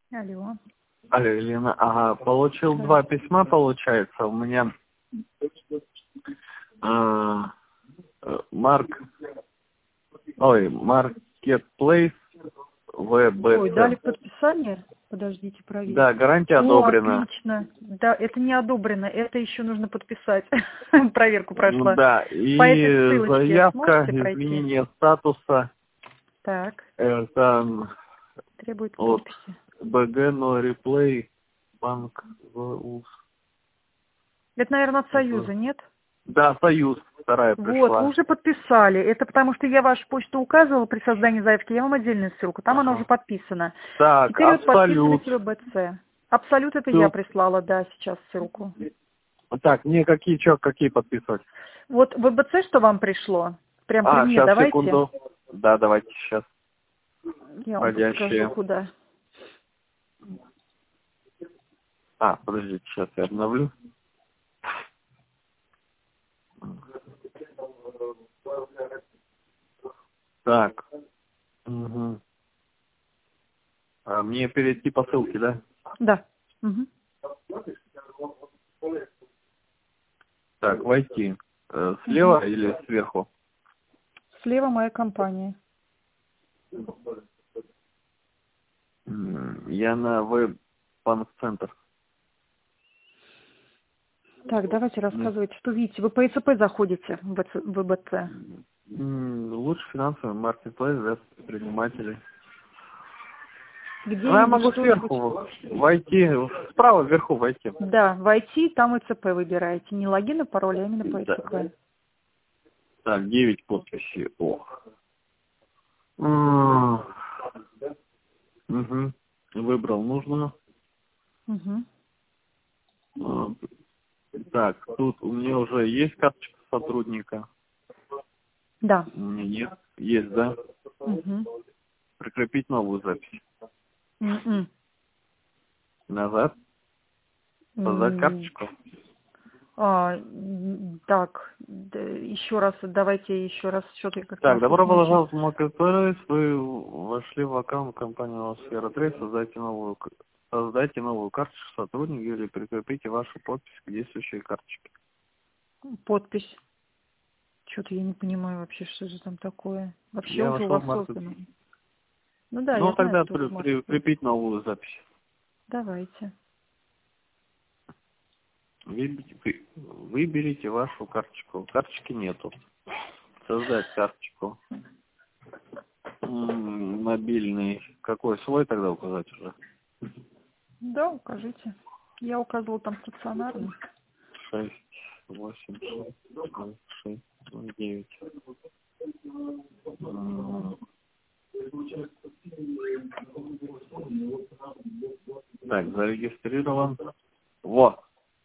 Алло. Алло, Елена. Ага, получил Да. 2 письма, получается. У меня Marketplace Ой, дали VBC. подписание? Подождите, проверю. Да, гарантия О, одобрена. отлично. Да, это не одобрено, это еще нужно подписать. Проверку Ну прошла. да, По этой и ссылочке заявка, сможете пройти? изменение статуса, Так, это требует от подписи. БГ, но реплей, банк, Это, наверное, от Союза, нет? да, Союз, вторая Вот, вы пришла. уже подписали. Это потому, что я вашу почту указывала при создании заявки, я вам отдельную ссылку. Там она уже Ага. подписана. Так, Теперь вот Абсолют. подписывайте ВБЦ. Абсолют это я Ссыл- прислала, да, сейчас ссылку. Так, мне какие подписывать? Вот ВБЦ, что вам пришло? Прям при мне Сейчас, давайте. секунду. Да, давайте сейчас. Я вам подскажу, Входящие. куда. Подождите, сейчас я обновлю. Так. Угу. Мне перейти по ссылке, да? Да. Мгм. Так, войти. Мгм. Слева или сверху? Слева моя компания. Я на веб-банк-центр. Так, давайте рассказывайте, что видите. Вы по ЕЦП заходите в ВБЦ. Лучше финансовый маркетплейс для предпринимателей. Ну, я Где-нибудь могу что-нибудь. сверху войти, справа вверху войти. Да, войти, там ЕЦП выбираете. Не логин и пароль, а именно по Да. ЕЦП. Так, 9 подписей. Угу. Выбрал нужную. Угу. А, Так, тут у меня уже есть карточка сотрудника. Да. У меня нет. Есть, да? Угу. Прикрепить новую запись. М-м. Назад. Создать карточку. Так, еще раз, давайте еще раз, что-то я как-то Так, вас добро не очень. пожаловать в Marketplace. Вы вошли в аккаунт компании Сфера Трейд. Создайте новую карточку сотрудника или прикрепите вашу подпись к действующей карточке. Подпись. Что-то я не понимаю вообще, что же там такое. Вообще Я уже у вошел вас в Marketplace. создано. Ну да, Ну, я знаю, тогда что уже маркетинг. прикрепить новую запись. Давайте. Выберите вашу карточку. Карточки нету. Создать карточку. Мобильный. Какой свой тогда указать уже? Да, укажите. Я указывала там стационарный. 6, 8, 6, 9. Так, зарегистрирован. Вот.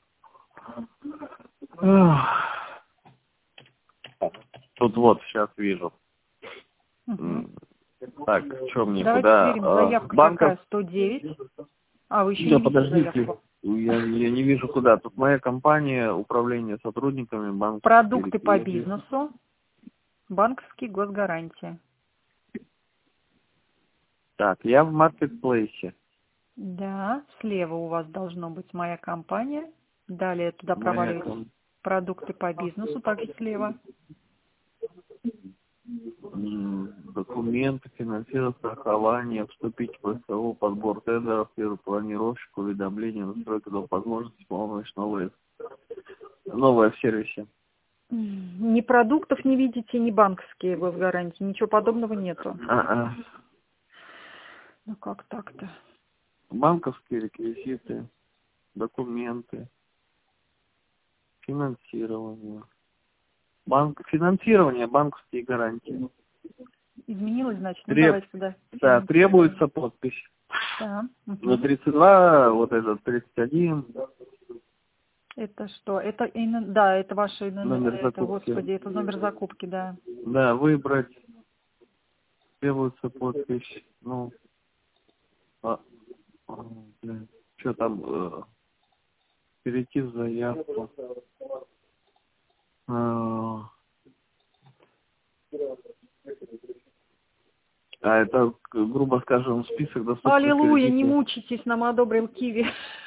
Тут вот, сейчас вижу. Угу. Так, что мне, Давайте куда? сверим. Заявка Банков? какая? 109. Вы еще Да, не видите подождите. заявку. Я не вижу куда. Тут моя компания, управление сотрудниками, банковские Продукты по реквизиты. бизнесу. Банковские госгарантии. Так, я в маркетплейсе. Да, слева у вас должно быть моя компания. Далее туда Моя проваливаются продукты по бизнесу, также слева. Документы, финансирование, страхование, вступить в СО, подбор тендеров, первый планировщик, уведомление, настройка до возможности, полночь, новое в сервисе. Ни продуктов не видите, ни банковские госгарантии. Ничего подобного нету. Ну как так-то? Банковские реквизиты, документы, финансирование. Финансирование, банковские гарантии. Изменилось, значит? Ну давайте туда. Да, требуется подпись. Да. На Угу. 32, вот этот 31. Это что? Это, да, это ваши, Номер это, закупки. господи, это номер закупки, да. Да, выбрать. Требуется подпись. Ну, что там, перейти в заявку. А это, грубо скажем, список доступных Аллилуйя, не кредитов. мучитесь, нам одобрил Киви.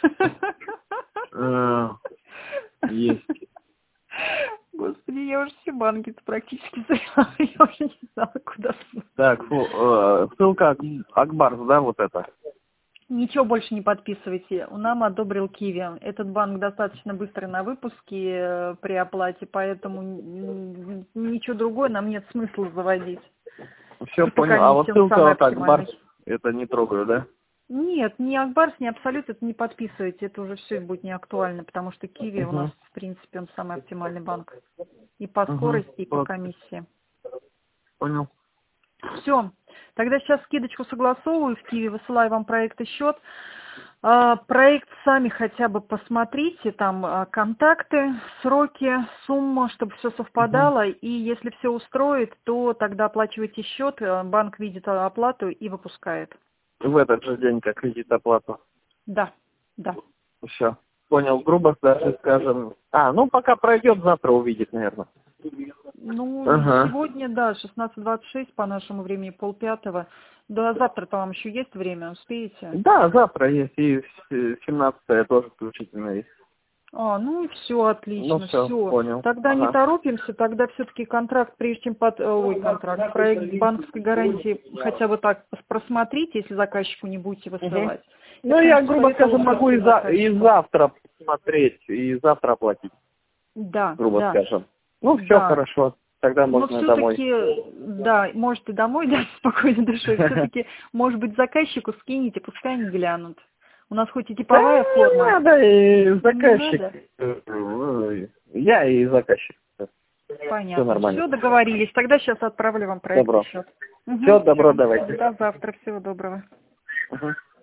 Есть. Господи, я уже все банки практически завела, я уже не знала, куда ссылать. Так, ссылка Акбарс, да, вот это? Ничего больше не подписывайте. Нам одобрил Киви. Этот банк достаточно быстрый на выпуске при оплате, поэтому ничего другое нам нет смысла заводить. Все понял. А вот ссылка вот Акбарс, это не трогаю, да? Нет, ни Акбарс, ни Абсолют это не подписывайте. Это уже все будет не актуально, потому что Киви у нас, в принципе, он самый оптимальный банк. И по скорости, и по комиссии. Понял. Все. Тогда сейчас скидочку согласовываю в Киви, высылаю вам проект и счет. Проект сами хотя бы посмотрите, там контакты, сроки, сумма, чтобы все совпадало. И если все устроит, то тогда оплачивайте счет, банк видит оплату и выпускает. В этот же день, как видит оплату. Да, да. Все. Понял. Грубо даже скажем. Ну пока пройдет, завтра увидит, наверное. Ну, сегодня, да, 16:26 по нашему времени, 4:30. Да, завтра-то вам еще есть время, успеете? Да, завтра есть, и 17-е тоже включительно есть. Ну и все, отлично, Ну, все. Понял. Тогда не торопимся, тогда все-таки контракт, прежде чем проект банковской гарантии хотя бы так просмотрите, если заказчику не будете высылать. Ну, я, грубо скажем, могу и завтра смотреть, и завтра оплатить. Да, грубо скажем. Ну, все хорошо. Тогда можно домой. Да, может и домой, да, спокойно душой. Все-таки, может быть, заказчику скинете, пускай они глянут. У нас хоть и типовая форма. Не надо, и заказчик. Я и заказчик. Понятно. Все нормально. Все, договорились. Тогда сейчас отправлю вам проект. Добро. Счет. Все, добро, давайте. До завтра. Всего доброго.